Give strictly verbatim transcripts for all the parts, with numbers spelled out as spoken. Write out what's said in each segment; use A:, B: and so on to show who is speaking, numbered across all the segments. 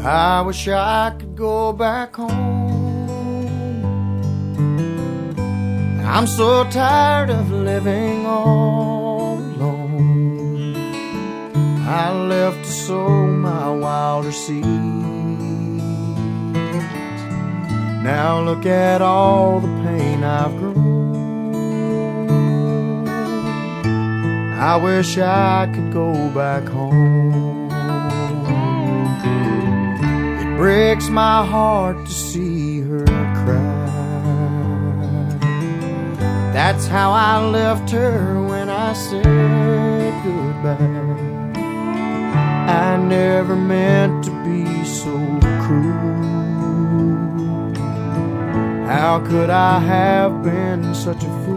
A: I wish I could go back home. I'm so tired of living all alone. I left to sow my wilder seeds. Now look at all the pain I've grown. I wish I could go back home. It breaks my heart to see her cry. That's how I left her when I said goodbye. I never meant to be so cruel. How could I have been such a fool?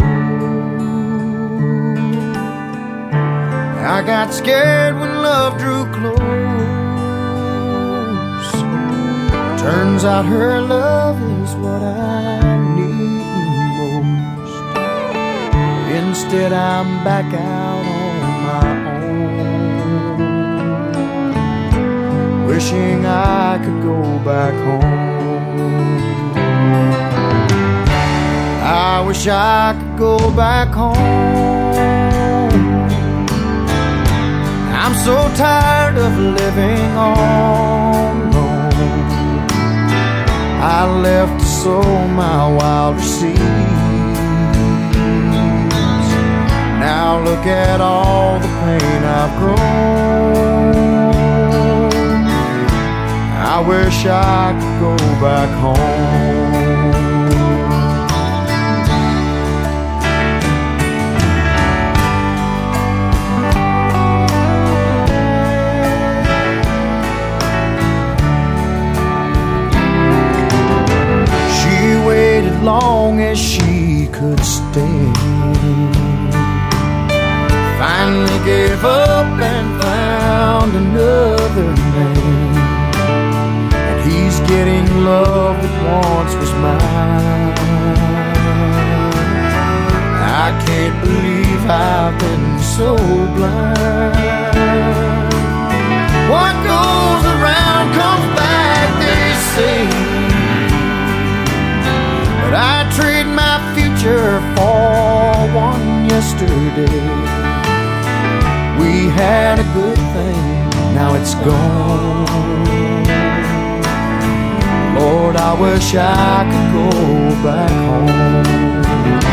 A: I got scared when love drew close. Turns out her love is what I need most. Instead I'm back out on my own, wishing I could go back home. I wish I could go back home. I'm so tired of living all alone. I left to sow my wilder seeds. Now look at all the pain I've grown. I wish I could go back home. Long as she could stay, finally gave up and found another man, and he's getting love that once was mine. I can't believe I've been so blind. What goes around comes back, they say. I trade my future for one yesterday. We had a good thing, now it's gone. Lord, I wish I could go back home.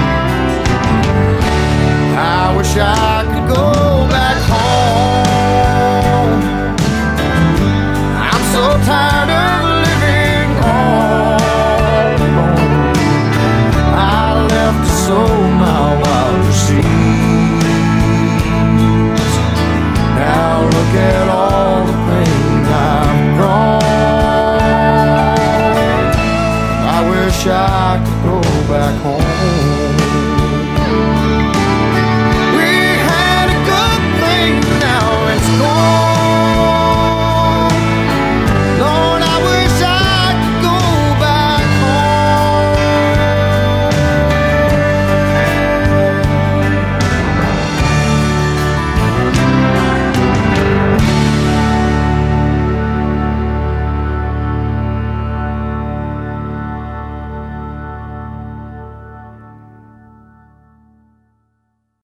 A: I wish I could go back home. I'm so tired of living all alone. Sow my wilder seeds. Now look at all the pain I've grown. I wish I could go back home.